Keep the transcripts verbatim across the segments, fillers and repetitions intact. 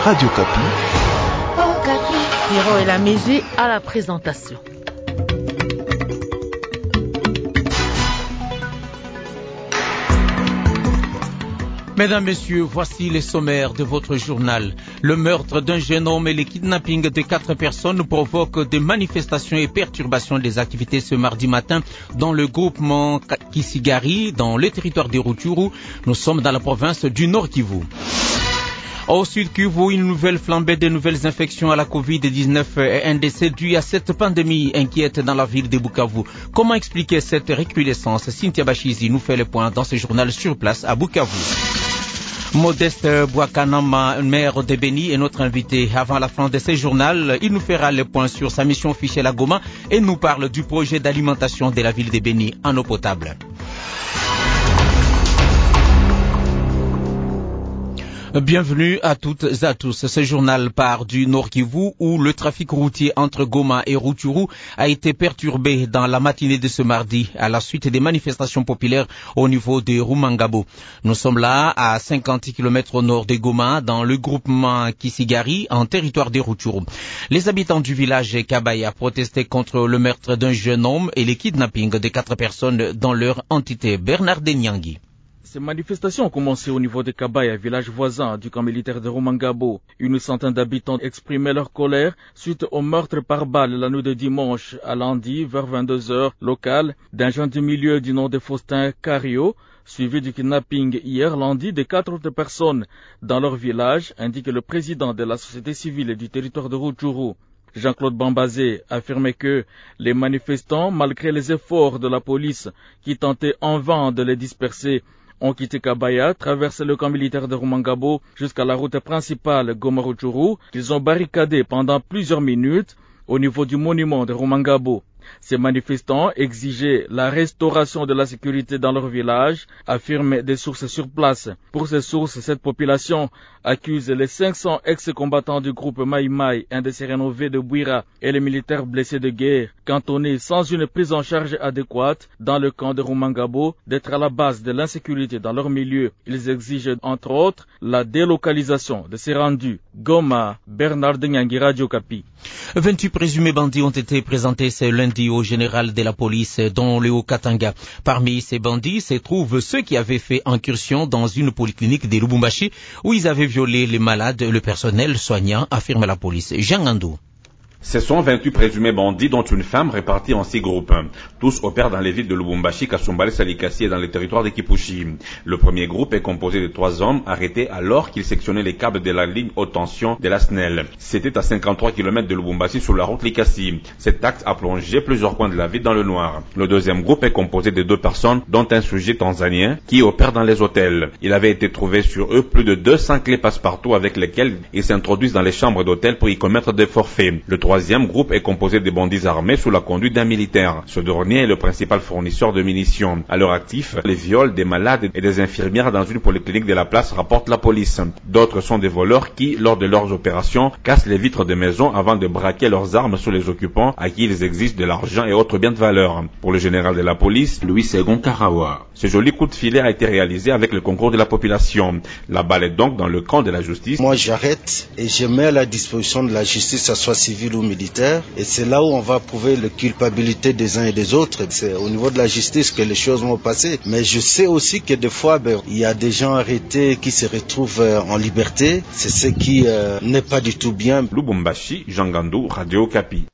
Radio Kapi. Oh, Kapi. Pierrot et la Mézé à la présentation. Mesdames, Messieurs, voici les sommaires de votre journal. Le meurtre d'un jeune homme et le kidnapping de quatre personnes provoquent des manifestations et perturbations des activités ce mardi matin dans le groupement Kisigari, dans le territoire de Rutshuru. Nous sommes dans la province du Nord Kivu. Au Sud Kivu, une nouvelle flambée de nouvelles infections à la covid dix-neuf et un décès dû à cette pandémie inquiète dans la ville de Bukavu. Comment expliquer cette recrudescence? Cynthia Bachizi nous fait le point dans ce journal sur place à Bukavu. Modeste Bouakanama, maire de Beni, est notre invité. Avant la fin de ce journal, il nous fera le point sur sa mission officielle à Goma et nous parle du projet d'alimentation de la ville de Beni en eau potable. Bienvenue à toutes et à tous. Ce journal part du Nord Kivu où le trafic routier entre Goma et Rutshuru a été perturbé dans la matinée de ce mardi à la suite des manifestations populaires au niveau de Rumangabo. Nous sommes là à cinquante kilomètres au nord de Goma dans le groupement Kisigari en territoire de Rutshuru. Les habitants du village Kabaya protestaient contre le meurtre d'un jeune homme et le kidnapping de quatre personnes dans leur entité. Bernard Denyangui. Ces manifestations ont commencé au niveau de Kabaya, village voisin du camp militaire de Rumangabo. Une centaine d'habitants exprimaient leur colère suite au meurtre par balle la nuit de dimanche à lundi vers vingt-deux heures locales d'un jeune du milieu du nom de Faustin Cario, suivi du kidnapping hier lundi de quatre autres personnes dans leur village, indique le président de la société civile du territoire de Rutshuru. Jean-Claude Bambazé affirmait que les manifestants, malgré les efforts de la police qui tentaient en vain de les disperser, ont quitté Kabaya, traversé le camp militaire de Rumangabo jusqu'à la route principale Goma-Rutshuru. Ils ont barricadé pendant plusieurs minutes au niveau du monument de Rumangabo. Ces manifestants exigeaient la restauration de la sécurité dans leur village, affirment des sources sur place. Pour ces sources, cette population accuse les cinq cents ex-combattants du groupe Maï Maï, un de ces rénovés de Bouira, et les militaires blessés de guerre, cantonnés sans une prise en charge adéquate dans le camp de Rumangabo, d'être à la base de l'insécurité dans leur milieu. Ils exigent entre autres la délocalisation de ces rendus. Goma, Bernard Denyangui, Radio Kapi. vingt-huit présumés bandits ont été présentés ce lundi au général de la police dans le Haut-Katanga. Parmi ces bandits se trouvent ceux qui avaient fait incursion dans une polyclinique de Lubumbashi où ils avaient violé les malades et le personnel soignant, affirme la police. Jean Andou. Ce sont vingt-huit présumés bandits, dont une femme répartie en six groupes. Tous opèrent dans les villes de Lubumbashi, Kasumbalé, Salikasi et dans le territoire de Kipushi. Le premier groupe est composé de trois hommes arrêtés alors qu'ils sectionnaient les câbles de la ligne haute tension de la S N E L. C'était à cinquante-trois kilomètres de Lubumbashi sur la route Likasi. Cet acte a plongé plusieurs coins de la ville dans le noir. Le deuxième groupe est composé de deux personnes, dont un sujet tanzanien qui opère dans les hôtels. Il avait été trouvé sur eux plus de deux cents clés passe-partout avec lesquelles ils s'introduisent dans les chambres d'hôtel pour y commettre des forfaits. Le Le troisième groupe est composé de bandits armés sous la conduite d'un militaire. Ce dernier est le principal fournisseur de munitions. À leur actif, les viols des malades et des infirmières dans une polyclinique de la place, rapporte la police. D'autres sont des voleurs qui, lors de leurs opérations, cassent les vitres des maisons avant de braquer leurs armes sur les occupants à qui ils exigent de l'argent et autres biens de valeur. Pour le général de la police, Louis Segon Karawa, ce joli coup de filet a été réalisé avec le concours de la population. La balle est donc dans le camp de la justice. Moi j'arrête et je mets à la disposition de la justice, à soit civile ou militaire, et c'est là où on va prouver la culpabilité des uns et des autres. C'est au niveau de la justice que les choses vont passer. Mais je sais aussi que des fois, ben, il y a des gens arrêtés qui se retrouvent euh, en liberté. C'est ce qui euh, n'est pas du tout bien. Lubumbashi, Jean Gandou, Radio Kapi.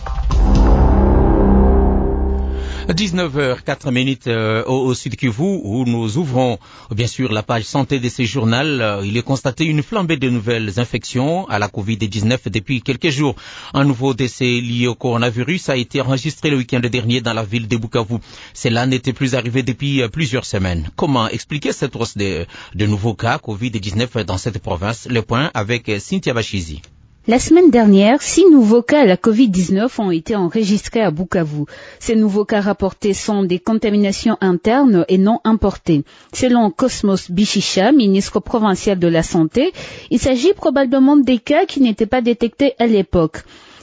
dix-neuf heures quatre minutes euh, au, au Sud Kivu où nous ouvrons bien sûr la page santé de ce journal. Euh, il est constaté une flambée de nouvelles infections à la covid dix-neuf depuis quelques jours. Un nouveau décès lié au coronavirus a été enregistré le week-end dernier dans la ville de Bukavu. Cela n'était plus arrivé depuis euh, plusieurs semaines. Comment expliquer cette hausse de, de nouveaux cas covid dix-neuf dans cette province? Le point avec euh, Cynthia Bachizi. La semaine dernière, six nouveaux cas à la covid dix-neuf ont été enregistrés à Bukavu. Ces nouveaux cas rapportés sont des contaminations internes et non importées. Selon Cosmos Bichicha, ministre provincial de la Santé, il s'agit probablement des cas qui n'étaient pas détectés à l'époque.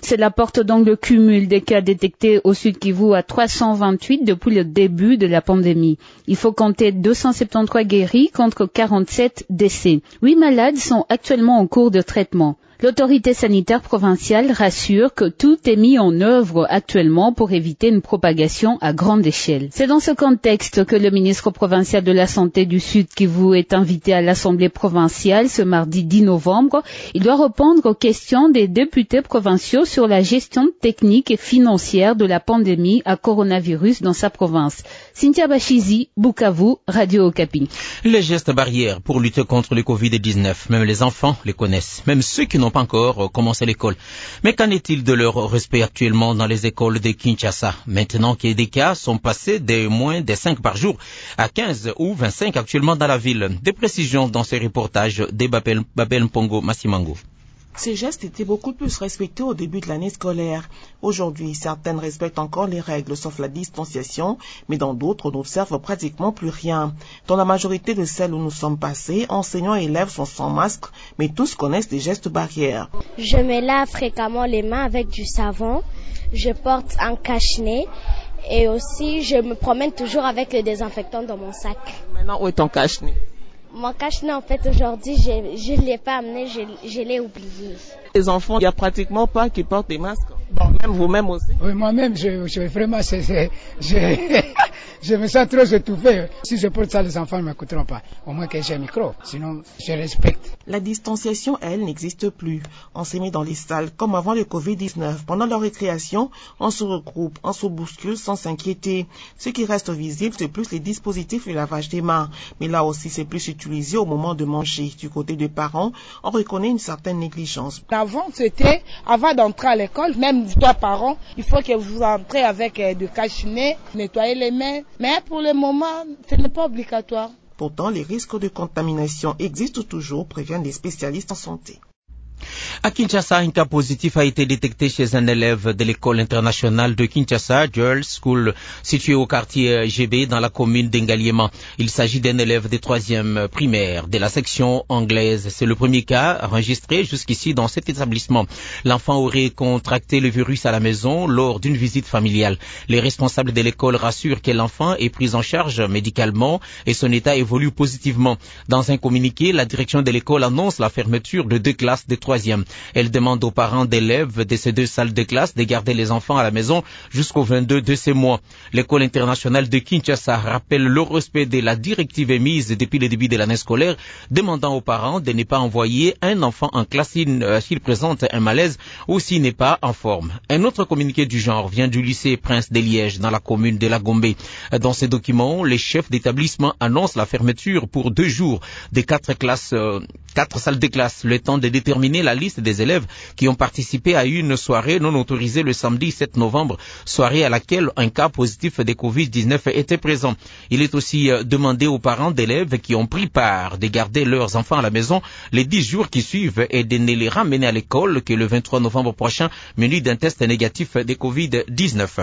Cela porte donc le cumul des cas détectés au Sud Kivu à trois cent vingt-huit depuis le début de la pandémie. Il faut compter deux cent soixante-treize guéris contre quarante-sept décès. Huit malades sont actuellement en cours de traitement. L'autorité sanitaire provinciale rassure que tout est mis en œuvre actuellement pour éviter une propagation à grande échelle. C'est dans ce contexte que le ministre provincial de la Santé du Sud Kivu est invité à l'Assemblée provinciale ce mardi dix novembre. Il doit répondre aux questions des députés provinciaux sur la gestion technique et financière de la pandémie à coronavirus dans sa province. Cynthia Bachizi, Bukavu, Radio Okapi. Les gestes barrières pour lutter contre le covid dix-neuf, même les enfants les connaissent, même ceux qui n'ont pas encore commencé l'école. Mais qu'en est-il de leur respect actuellement dans les écoles de Kinshasa? Maintenant que des cas sont passés de moins de cinq par jour à quinze ou vingt-cinq actuellement dans la ville. Des précisions dans ces reportages de Babel, Babel Mpongo Massimango. Ces gestes étaient beaucoup plus respectés au début de l'année scolaire. Aujourd'hui, certaines respectent encore les règles, sauf la distanciation, mais dans d'autres, on n'observe pratiquement plus rien. Dans la majorité de celles où nous sommes passés, enseignants et élèves sont sans masque, mais tous connaissent les gestes barrières. Je me lave fréquemment les mains avec du savon, je porte un cache-nez et aussi je me promène toujours avec le désinfectant dans mon sac. Maintenant, où est ton cache-nez? Mon cache-nez, en fait, aujourd'hui, je ne l'ai pas amené, je, je l'ai oublié. Les enfants, il n'y a pratiquement pas qui portent des masques. Bon, même vous-même aussi. Oui, moi-même, je, je vraiment, c'est, c'est, je, je me sens trop étouffé. Si je porte ça, les enfants ne m'écouteront pas. Au moins que j'ai un micro, sinon je respecte. La distanciation, elle, n'existe plus. On s'est mis dans les salles comme avant le covid dix-neuf. Pendant leur récréation, on se regroupe, on se bouscule sans s'inquiéter. Ce qui reste visible, c'est plus les dispositifs de lavage des mains. Mais là aussi, c'est plus utilisé au moment de manger. Du côté des parents, on reconnaît une certaine négligence. Avant, c'était, avant d'entrer à l'école, même toi, parents, il faut que vous entrez avec euh, du cache-nez, nettoyer les mains. Mais pour le moment, ce n'est pas obligatoire. Pourtant, les risques de contamination existent toujours, préviennent les spécialistes en santé. À Kinshasa, un cas positif a été détecté chez un élève de l'école internationale de Kinshasa, Girls School, située au quartier G B dans la commune d'Engaliema. Il s'agit d'un élève de troisième primaire de la section anglaise. C'est le premier cas enregistré jusqu'ici dans cet établissement. L'enfant aurait contracté le virus à la maison lors d'une visite familiale. Les responsables de l'école rassurent que l'enfant est pris en charge médicalement et son état évolue positivement. Dans un communiqué, la direction de l'école annonce la fermeture de deux classes de troisième. Elle demande aux parents d'élèves de ces deux salles de classe de garder les enfants à la maison jusqu'au vingt-deux de ce mois. L'école internationale de Kinshasa rappelle le respect de la directive émise depuis le début de l'année scolaire, demandant aux parents de ne pas envoyer un enfant en classe s'il euh, présente un malaise ou s'il n'est pas en forme. Un autre communiqué du genre vient du lycée Prince de Liège dans la commune de la Gombe. Dans ces documents, les chefs d'établissement annoncent la fermeture pour deux jours des quatre classes, euh, quatre salles de classe, le temps de déterminer la liste des élèves qui ont participé à une soirée non autorisée le samedi sept novembre, soirée à laquelle un cas positif de covid dix-neuf était présent. Il est aussi demandé aux parents d'élèves qui ont pris part de garder leurs enfants à la maison les dix jours qui suivent et de ne les ramener à l'école que le vingt-trois novembre prochain, muni d'un test négatif de covid dix-neuf.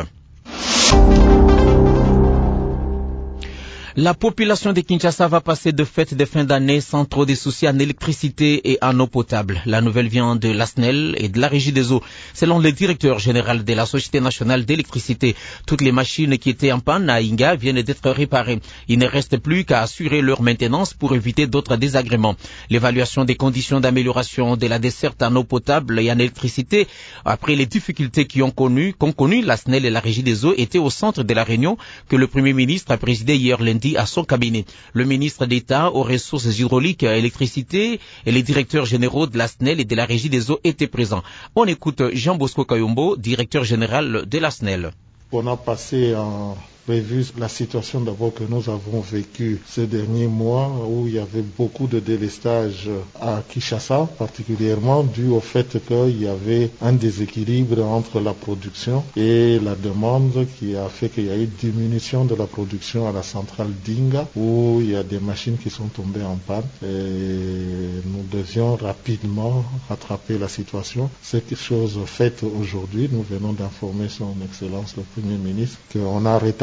La population de Kinshasa va passer de fêtes de fin d'année sans trop de soucis en électricité et en eau potable. La nouvelle vient de l'A S N E L et de la Régie des eaux. Selon le directeur général de la Société nationale d'électricité, toutes les machines qui étaient en panne à Inga viennent d'être réparées. Il ne reste plus qu'à assurer leur maintenance pour éviter d'autres désagréments. L'évaluation des conditions d'amélioration de la desserte en eau potable et en électricité, après les difficultés qui ont connu, qu'ont connu l'A S N E L et la Régie des eaux, était au centre de la réunion que le Premier ministre a présidé hier lundi à son cabinet. Le ministre d'État aux ressources hydrauliques et à l'électricité et les directeurs généraux de l'A S N E L et de la Régie des eaux étaient présents. On écoute Jean Bosco Kayombo, directeur général de l'A S N E L. On a passé en revue la situation d'abord que nous avons vécue ces derniers mois où il y avait beaucoup de délestage à Kinshasa, particulièrement dû au fait qu'il y avait un déséquilibre entre la production et la demande qui a fait qu'il y a eu diminution de la production à la centrale d'Inga où il y a des machines qui sont tombées en panne et nous devions rapidement rattraper la situation. C'est quelque chose fait aujourd'hui. Nous venons d'informer son Excellence le Premier ministre qu'on a rétabli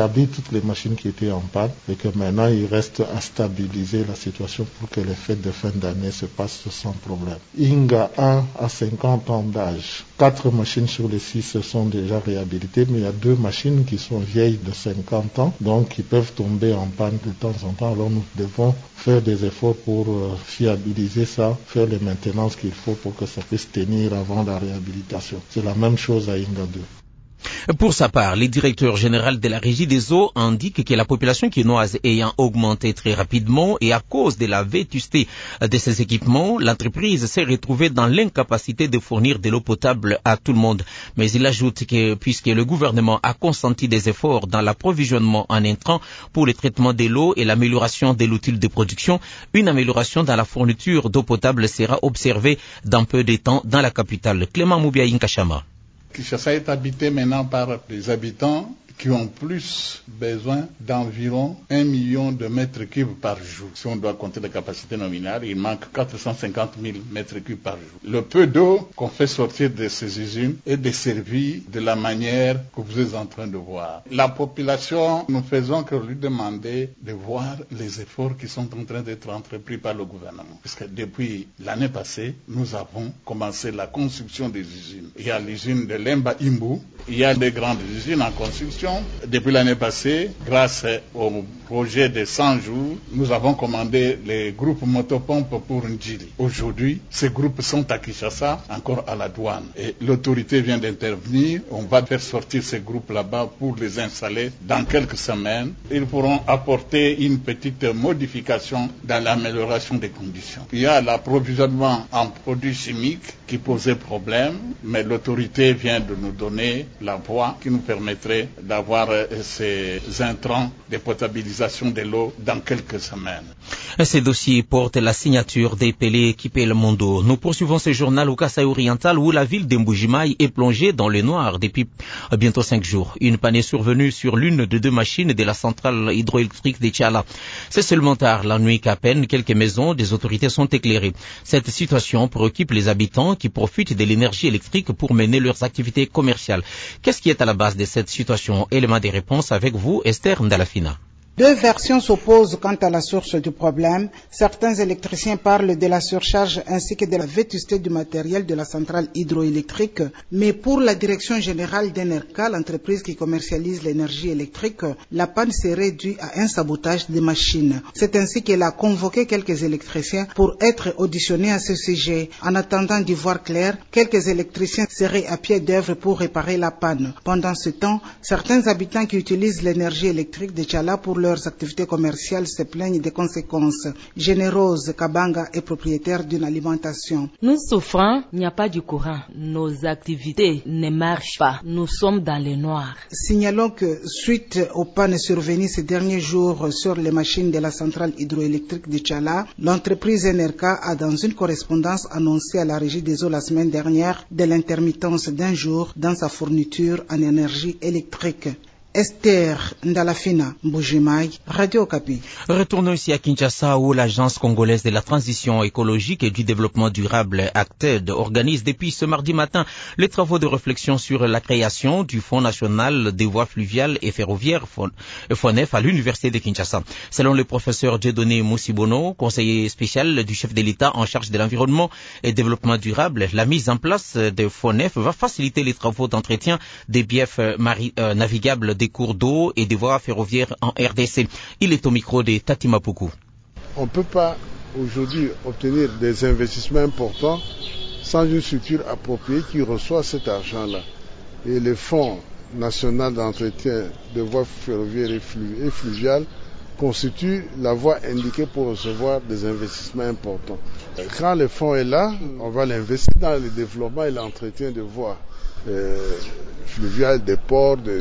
rétabli toutes les machines qui étaient en panne et que maintenant il reste à stabiliser la situation pour que les fêtes de fin d'année se passent sans problème. Inga un a cinquante ans d'âge. Quatre machines sur les six se sont déjà réhabilitées, mais il y a deux machines qui sont vieilles de cinquante ans, donc qui peuvent tomber en panne de temps en temps. Alors nous devons faire des efforts pour euh, fiabiliser ça, faire les maintenances qu'il faut pour que ça puisse tenir avant la réhabilitation. C'est la même chose à Inga deux. Pour sa part, le directeur général de la Régie des eaux indique que la population quinoise ayant augmenté très rapidement et à cause de la vétusté de ses équipements, l'entreprise s'est retrouvée dans l'incapacité de fournir de l'eau potable à tout le monde. Mais il ajoute que puisque le gouvernement a consenti des efforts dans l'approvisionnement en intrants pour le traitement de l'eau et l'amélioration de l'outil de production, une amélioration dans la fourniture d'eau potable sera observée dans peu de temps dans la capitale. Clément Moubiaïn Kachama. Kinshasa est habité maintenant par des habitants qui ont plus besoin d'environ un million de mètres cubes par jour. Si on doit compter la capacité nominale, il manque quatre cent cinquante mille mètres cubes par jour. Le peu d'eau qu'on fait sortir de ces usines est desservi de la manière que vous êtes en train de voir. La population, nous faisons que lui demander de voir les efforts qui sont en train d'être entrepris par le gouvernement. Parce que depuis l'année passée, nous avons commencé la construction des usines. Il y a l'usine de Lemba Imbu, il y a des grandes usines en construction. Depuis l'année passée, grâce au projet de cent jours, nous avons commandé les groupes motopompes pour Ndjili. Aujourd'hui, ces groupes sont à Kinshasa, encore à la douane. Et l'autorité vient d'intervenir. On va faire sortir ces groupes là-bas pour les installer dans quelques semaines. Ils pourront apporter une petite modification dans l'amélioration des conditions. Il y a l'approvisionnement en produits chimiques qui posait problème, mais l'autorité vient de nous donner la voie qui nous permettrait d'avoir ces intrants de potabilisation de l'eau dans quelques semaines. Ces dossiers portent la signature des Pelé équipés Le Mondo. Nous poursuivons ce journal au Kasaï oriental où la ville d'Mbujimai est plongée dans le noir depuis bientôt cinq jours. Une panne est survenue sur l'une de deux machines de la centrale hydroélectrique de Tchala. C'est seulement tard la nuit qu'à peine quelques maisons des autorités sont éclairées. Cette situation préoccupe les habitants qui profitent de l'énergie électrique pour mener leurs activités commerciales. Qu'est-ce qui est à la base de cette situation? Élément des réponses avec vous, Esther Ndalafina. Deux versions s'opposent quant à la source du problème. Certains électriciens parlent de la surcharge ainsi que de la vétusté du matériel de la centrale hydroélectrique. Mais pour la direction générale d'Enerca, l'entreprise qui commercialise l'énergie électrique, la panne serait due à un sabotage des machines. C'est ainsi qu'elle a convoqué quelques électriciens pour être auditionnés à ce sujet. En attendant d'y voir clair, quelques électriciens seraient à pied d'œuvre pour réparer la panne. Pendant ce temps, certains habitants qui utilisent l'énergie électrique de Tchala pour leur leurs activités commerciales se plaignent des conséquences. Générose Kabanga est propriétaire d'une alimentation. Nous souffrons, il n'y a pas de courant. Nos activités ne marchent pas. Nous sommes dans le noir. Signalons que suite aux pannes survenues ces derniers jours sur les machines de la centrale hydroélectrique de Tchala, l'entreprise Enerca a dans une correspondance annoncé à la Régie des eaux la semaine dernière de l'intermittence d'un jour dans sa fourniture en énergie électrique. Esther Ndalafina, Mbujimai, Radio Okapi. Retournons ici à Kinshasa où l'Agence congolaise de la transition écologique et du développement durable ACTED organise depuis ce mardi matin les travaux de réflexion sur la création du Fonds national des voies fluviales et ferroviaires FONEF à l'Université de Kinshasa. Selon le professeur Dieudonné Moussibono, conseiller spécial du chef de l'État en charge de l'environnement et développement durable, la mise en place de FONEF va faciliter les travaux d'entretien des biefs euh, navigables des cours d'eau et des voies ferroviaires en R D C. Il est au micro de Tati Mapuku. On ne peut pas aujourd'hui obtenir des investissements importants sans une structure appropriée qui reçoit cet argent-là. Et le Fonds national d'entretien de voies ferroviaires et, flu- et fluviales constitue la voie indiquée pour recevoir des investissements importants. Quand le fonds est là, on va l'investir dans le développement et l'entretien de voies euh, fluviales, des ports, de, de,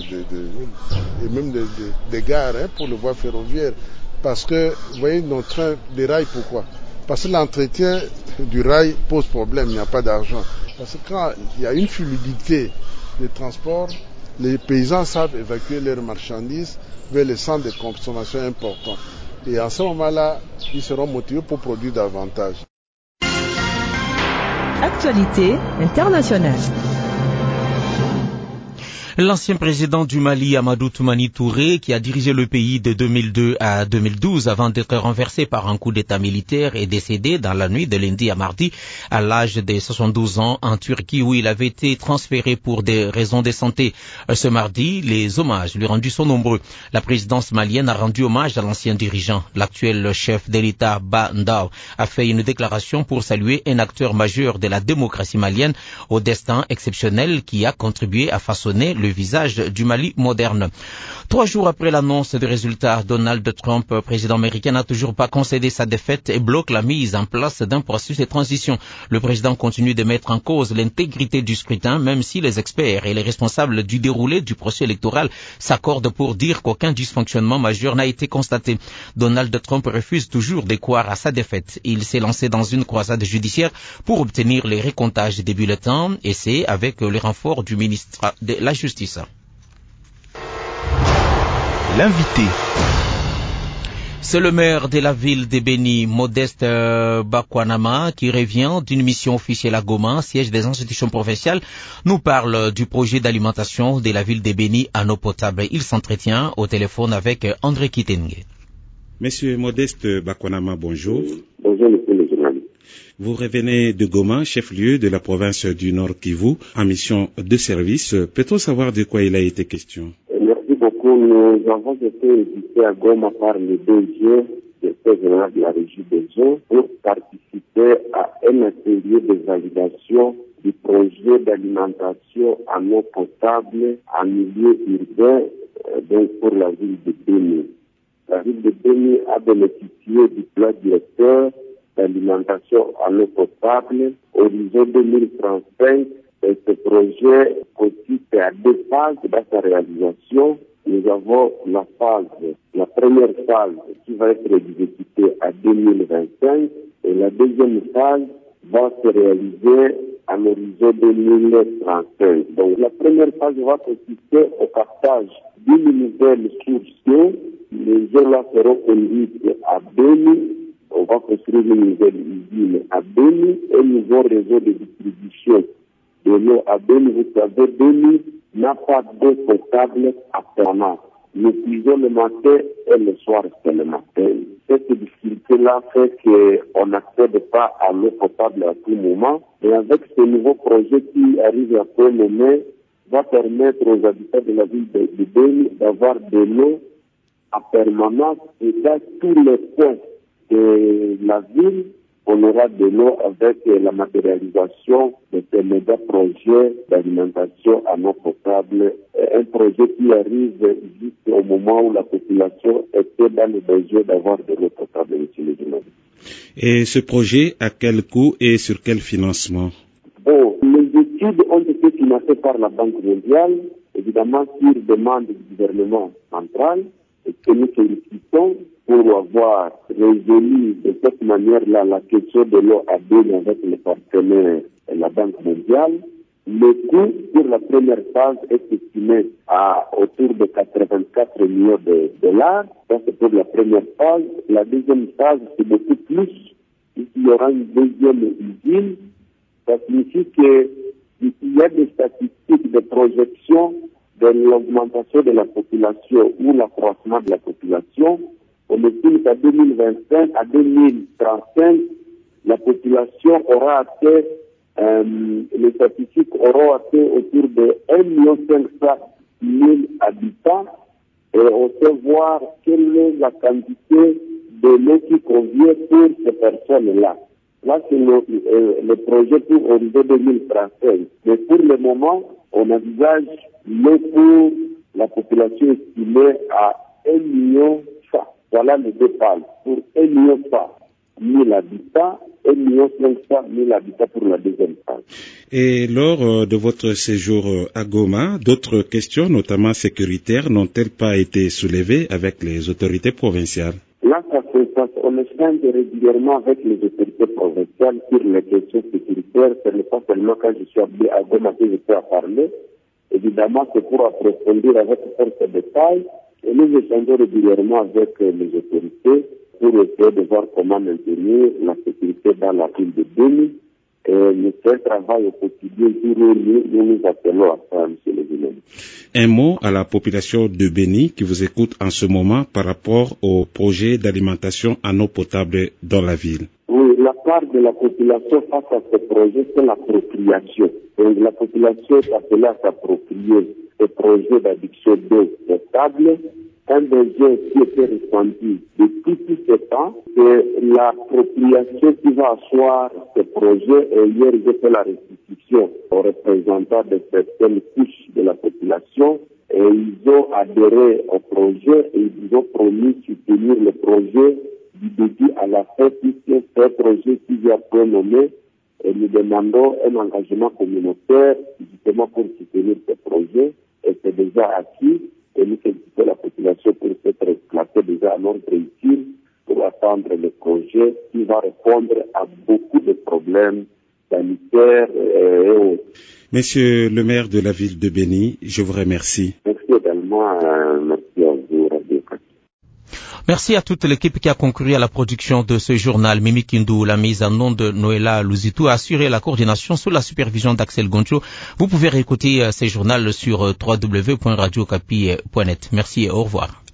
de, et même des de, de gares hein, pour les voies ferroviaires. Parce que, vous voyez, nos trains déraillent, pourquoi? Parce que l'entretien du rail pose problème, il n'y a pas d'argent. Parce que quand il y a une fluidité de transport, les paysans savent évacuer leurs marchandises vers les centres de consommation importants. Et à ce moment-là, ils seront motivés pour produire davantage. Actualité internationale. L'ancien président du Mali, Amadou Toumani Touré, qui a dirigé le pays de deux mille deux à deux mille douze avant d'être renversé par un coup d'état militaire, est décédé dans la nuit de lundi à mardi à l'âge de soixante-douze ans en Turquie où il avait été transféré pour des raisons de santé. Ce mardi, les hommages lui rendus sont nombreux. La présidence malienne a rendu hommage à l'ancien dirigeant. L'actuel chef de l'État, Ba Ndaw, a fait une déclaration pour saluer un acteur majeur de la démocratie malienne au destin exceptionnel qui a contribué à façonner le visage du Mali moderne. Trois jours après l'annonce des résultats, Donald Trump, président américain, n'a toujours pas concédé sa défaite et bloque la mise en place d'un processus de transition. Le président continue de mettre en cause l'intégrité du scrutin, même si les experts et les responsables du déroulé du processus électoral s'accordent pour dire qu'aucun dysfonctionnement majeur n'a été constaté. Donald Trump refuse toujours de croire à sa défaite. Il s'est lancé dans une croisade judiciaire pour obtenir les recomptages des bulletins et c'est avec le renfort du ministre de la Justice. L'invité. C'est le maire de la ville de Béni, Modeste Bakwanama, qui revient d'une mission officielle à Goma, siège des institutions provinciales, nous parle du projet d'alimentation de la ville de Béni en eau potable. Il s'entretient au téléphone avec André Kitenge. Monsieur Modeste Bakwanama, bonjour. Bonjour, monsieur le journaliste. Vous revenez de Goma, chef-lieu de la province du Nord Kivu, en mission de service. Peut-on savoir de quoi il a été question? Merci beaucoup. Nous avons été invités à Goma par le D G, directeur général de la régie des eaux, pour participer à un atelier de validation du projet d'alimentation en eau potable en milieu urbain, donc pour la ville de Béni. La ville de Béni a bénéficié du plan directeur d'alimentation en eau potable horizon deux mille trente-cinq. Et ce projet consiste à deux phases dans sa réalisation. Nous avons la phase, la première phase qui va être exécutée à deux mille vingt-cinq et la deuxième phase va se réaliser à l'horizon deux mille trente-cinq. Donc la première phase va consister au captage d'une nouvelle source d'eau. Les eaux-là seront conduites à Béni. On va construire une nouvelle usine à Béni, un nouveau réseau de distribution de l'eau à Béni. Vous savez, Béni n'a pas d'eau potable à permanence. Nous puisons le matin et le soir c'est le matin. Cette difficulté-là fait qu'on n'accède pas à l'eau potable à tout moment. Et avec ce nouveau projet qui arrive à peu moment, va permettre aux habitants de la ville de, de Béni d'avoir de l'eau à permanence et dans tous les points de la ville, on aura de l'eau avec la matérialisation de ces méga projets d'alimentation en eau potable. Un projet qui arrive juste au moment où la population était dans le besoin d'avoir de l'eau potable, monsieur le journaliste. Et ce projet, à quel coût et sur quel financement? Bon, les études ont été financées par la Banque mondiale, évidemment sur demande du gouvernement central, et que nous félicitons pour avoir résolu de cette manière-là la question de l'eau à Béni avec les partenaires et la Banque mondiale. Le coût pour la première phase est estimé à autour de quatre-vingt-quatre millions de dollars. Ça, c'est pour la première phase. La deuxième phase, c'est beaucoup plus. Il y aura une deuxième usine. Ça signifie qu'il y a des statistiques de projection de l'augmentation de la population ou l'accroissement de la population. On estime qu'à deux mille vingt-cinq à deux mille trente-cinq, la population aura atteint, euh, les statistiques auront atteint autour de un million cinq cent mille habitants et on sait voir quelle est la quantité de l'eau qui convient pour ces personnes-là. Là, c'est le, euh, le projet pour horizon deux mille trente-cinq. Mais pour le moment, on envisage l'eau pour la population estimée à un million. Voilà les deux phases. Pour un million cent mille habitants, un million cinq cent mille habitants pour la deuxième phase. Et lors euh, de votre séjour euh, à Goma, d'autres questions, notamment sécuritaires, n'ont-elles pas été soulevées avec les autorités provinciales? Là, ça se passe. On échange régulièrement avec les autorités provinciales sur les questions sécuritaires. Ce n'est pas seulement quand je suis à Goma que je peux en parler. Évidemment, c'est pour approfondir avec force de détail. Et nous échangeons régulièrement avec les autorités pour essayer de voir comment maintenir la sécurité dans la ville de Béni. Et nous C'est un travail au quotidien, jour et nuit, nous nous appelons à ça, M. le Ministre. Un mot à la population de Béni qui vous écoute en ce moment par rapport au projet d'alimentation en eau potable dans la ville. Oui, la part de la population face à ce projet, c'est l'appropriation. Donc la population est appelée à s'approprier ce projet d'addiction d'eau potable. Un besoin qui était ressenti depuis tout ce temps, c'est l'appropriation qui va asseoir ce projet. Et hier, j'ai fait la restitution aux représentants de certaines couches de la population et ils ont adhéré au projet et ils ont promis de soutenir le projet du début à la fin, puisque c'est un projet qui vient peu nommer et nous demandons un engagement communautaire justement pour soutenir ce projet et c'est déjà acquis. Et nous félicitons la population pour s'être placée déjà à l'ordre utile pour attendre le projet qui va répondre à beaucoup de problèmes sanitaires et autres. Monsieur le maire de la ville de Béni, je vous remercie. Merci également, euh, merci à vous, Radio Kati. Merci à toute l'équipe qui a concouru à la production de ce journal. Mimi Kindou, la mise en onde de Noëlla Louzitou, a assuré la coordination sous la supervision d'Axel Goncho. Vous pouvez réécouter ce journal sur w w w point radio okapi point net. Merci et au revoir.